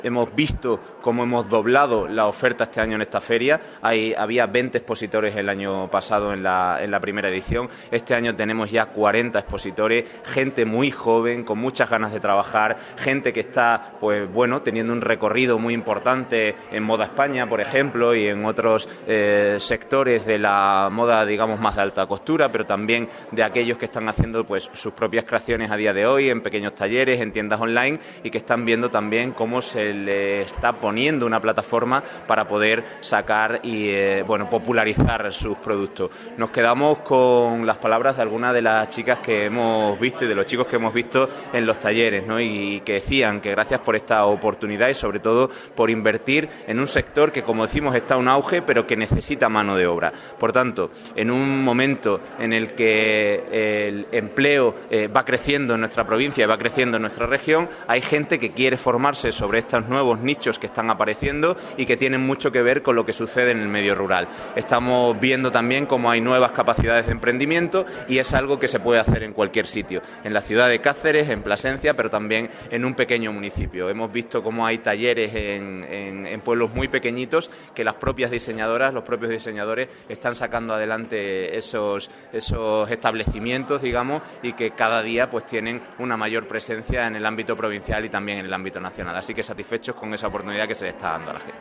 Hemos visto cómo hemos doblado la oferta este año en esta feria. Había 20 expositores el año pasado en la primera edición. Este año tenemos ya 40 expositores, gente muy joven, con muchas ganas de trabajar, gente que está, pues bueno, teniendo un recorrido muy importante en Moda España, por ejemplo, y en otros sectores de la moda, digamos, más de alta costura, pero también de aquellos que están haciendo pues sus propias creaciones a día de hoy, en pequeños talleres, en tiendas online, y que están viendo también cómo se le está poniendo una plataforma para poder sacar y popularizar sus productos. Nos quedamos con las palabras de algunas de las chicas que hemos visto y de los chicos que hemos visto en los talleres, ¿no? Y que decían que gracias por esta oportunidad y sobre todo por invertir en un sector que, como decimos, está en un auge pero que necesita mano de obra. Por tanto, en un momento en el que el empleo va creciendo en nuestra provincia y va creciendo en nuestra región, hay gente que quiere formarse sobre estos nuevos nichos que están apareciendo y que tienen mucho que ver con lo que sucede en el medio rural. Estamos viendo también cómo hay nuevas capacidades de emprendimiento y es algo que se puede hacer en cualquier sitio, en la ciudad de Cáceres, en Plasencia, pero también en un pequeño municipio. Hemos visto cómo hay talleres en pueblos muy pequeñitos que las propias diseñadoras, los propios diseñadores están sacando adelante esos establecimientos, digamos, y que cada día pues tienen una mayor presencia en el ámbito provincial y también en el ámbito nacional. Así que satisfechos con esa oportunidad que se le está dando a la gente.